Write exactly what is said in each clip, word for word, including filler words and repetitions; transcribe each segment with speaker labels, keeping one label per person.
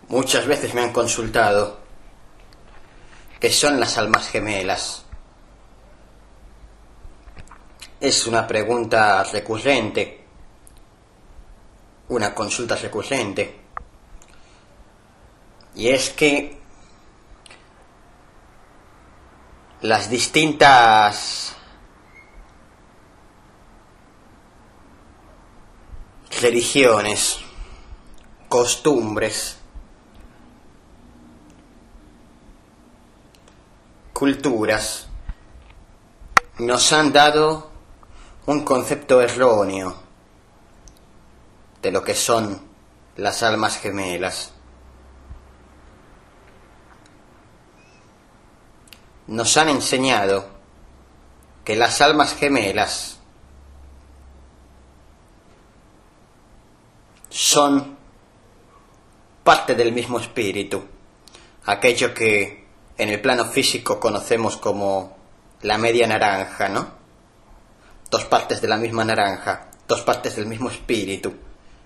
Speaker 1: Muchas veces me han consultado qué son las almas gemelas. Es una pregunta recurrente, una consulta recurrente. Y es que las distintas religiones, costumbres, culturas nos han dado un concepto erróneo de lo que son las almas gemelas. Nos han enseñado que las almas gemelas son parte del mismo espíritu, aquello que en el plano físico conocemos como la media naranja, ¿no? Dos partes de la misma naranja, dos partes del mismo espíritu.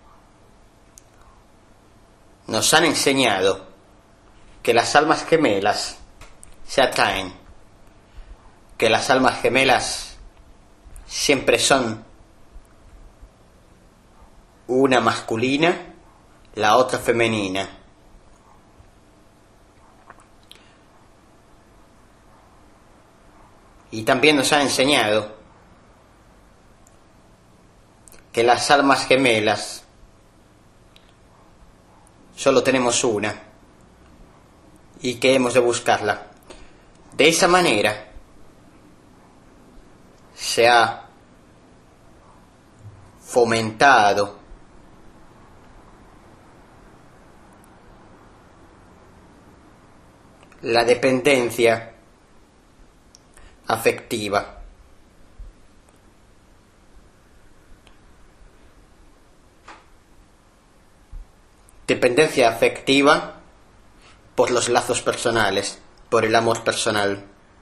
Speaker 1: Nos han enseñado que las almas gemelas se atraen, que las almas gemelas siempre son una masculina, la otra femenina. Y también nos han enseñado que las almas gemelas solo tenemos una y que hemos de buscarla. De esa manera se ha fomentado la dependencia afectiva. Dependencia afectiva por los lazos personales, por el amor personal.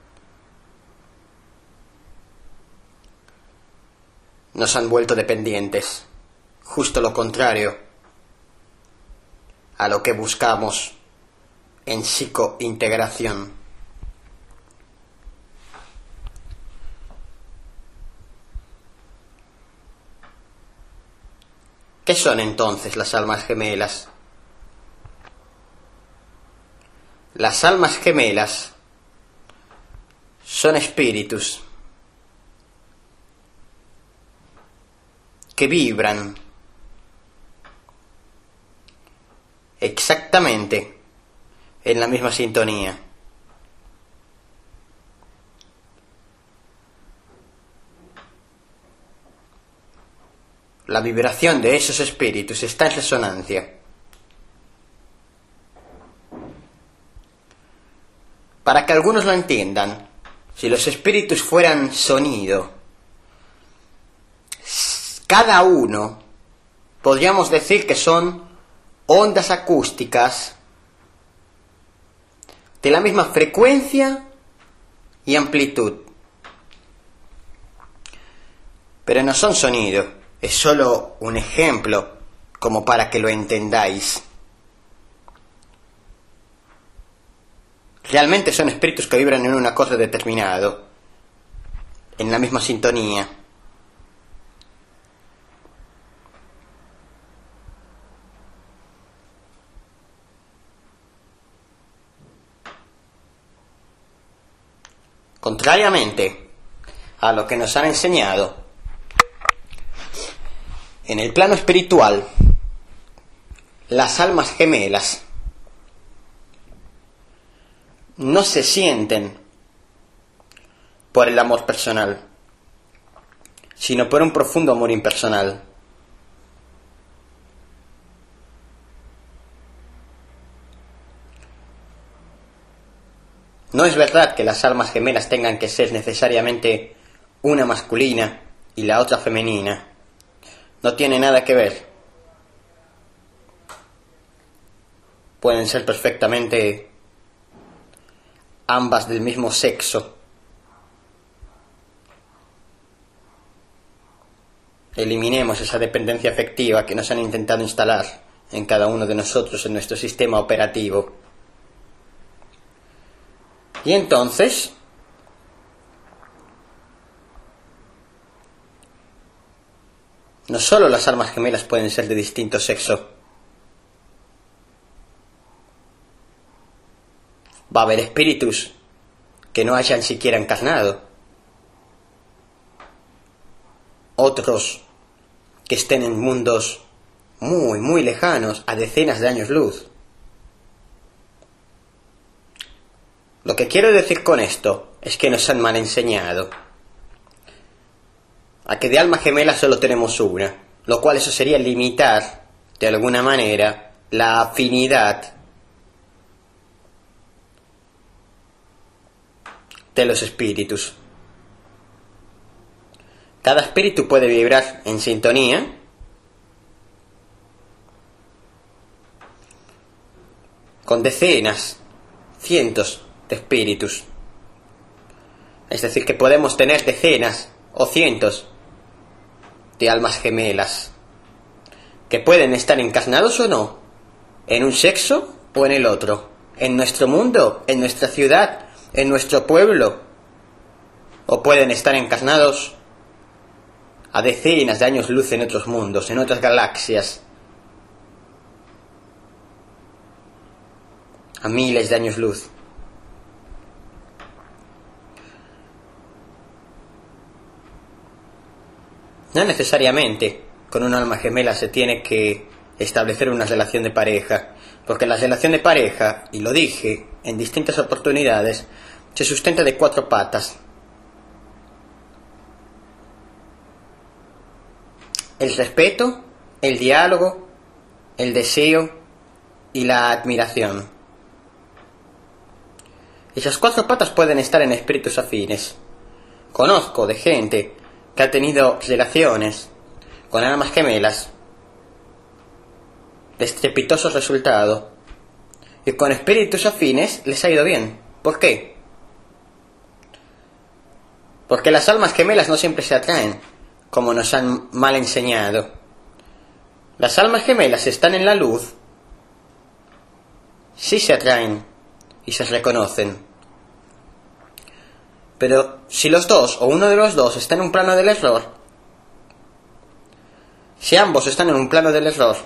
Speaker 1: Nos han vuelto dependientes, justo lo contrario a lo que buscamos en psicointegración. ¿Qué son entonces las almas gemelas? Las almas gemelas son espíritus que vibran exactamente en la misma sintonía. La vibración de esos espíritus está en resonancia. Para que algunos lo entiendan, si los espíritus fueran sonido, cada uno podríamos decir que son ondas acústicas de la misma frecuencia y amplitud. Pero no son sonido. Es solo un ejemplo, como para que lo entendáis. Realmente son espíritus que vibran en un acorde determinado, en la misma sintonía. Contrariamente a lo que nos han enseñado, en el plano espiritual, las almas gemelas no se sienten por el amor personal, sino por un profundo amor impersonal. No es verdad que las almas gemelas tengan que ser necesariamente una masculina y la otra femenina. No tiene nada que ver. Pueden ser perfectamente ambas del mismo sexo. Eliminemos esa dependencia afectiva que nos han intentado instalar en cada uno de nosotros, en nuestro sistema operativo. Y entonces, no solo las almas gemelas pueden ser de distinto sexo, va a haber espíritus que no hayan siquiera encarnado, otros que estén en mundos muy, muy lejanos, a decenas de años luz. Lo que quiero decir con esto es que nos han mal enseñado a que de alma gemela solo tenemos una, lo cual eso sería limitar, de alguna manera, la afinidad de los espíritus. Cada espíritu puede vibrar en sintonía con decenas, cientos de espíritus. Es decir, que podemos tener decenas o cientos de almas gemelas que pueden estar encarnados o no, en un sexo o en el otro, en nuestro mundo, en nuestra ciudad, en nuestro pueblo, o pueden estar encarnados a decenas de años luz en otros mundos, en otras galaxias, a miles de años luz. No necesariamente con un alma gemela se tiene que establecer una relación de pareja, porque la relación de pareja, y lo dije en distintas oportunidades, se sustenta de cuatro patas. El respeto, el diálogo, el deseo y la admiración. Esas cuatro patas pueden estar en espíritus afines. Conozco de gente que ha tenido relaciones con almas gemelas de estrepitoso resultado, y con espíritus afines les ha ido bien. ¿Por qué? Porque las almas gemelas no siempre se atraen, como nos han mal enseñado. Las almas gemelas están en la luz, sí se atraen y se reconocen. Pero si los dos o uno de los dos está en un plano del error, si ambos están en un plano del error,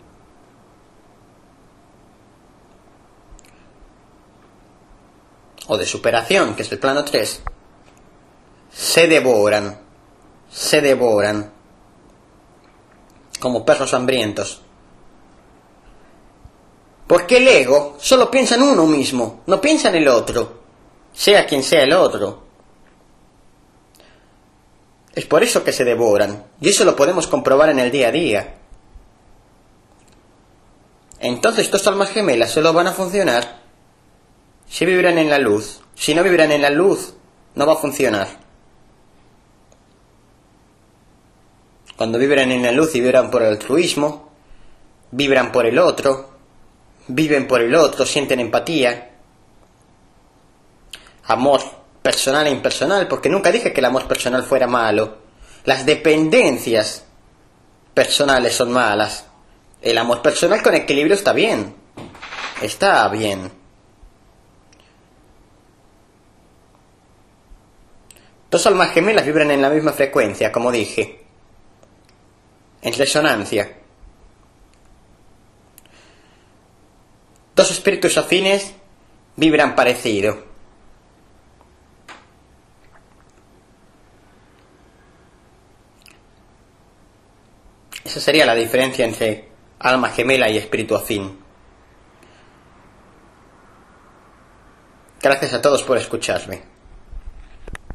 Speaker 1: o de superación, que es el plano tres, se devoran, se devoran, como perros hambrientos. Porque el ego solo piensa en uno mismo, no piensa en el otro, sea quien sea el otro. Es por eso que se devoran, y eso lo podemos comprobar en el día a día. Entonces, dos almas gemelas solo van a funcionar si vibran en la luz. Si no vibran en la luz, no va a funcionar. Cuando vibran en la luz y vibran por el altruismo, vibran por el otro, viven por el otro, sienten empatía, amor personal e impersonal, porque nunca dije que el amor personal fuera malo. Las dependencias personales son malas. El amor personal con equilibrio está bien. Está bien. Dos almas gemelas vibran en la misma frecuencia, como dije, en resonancia. Dos espíritus afines vibran parecido. Esa sería la diferencia entre alma gemela y espíritu afín. Gracias a todos por escucharme.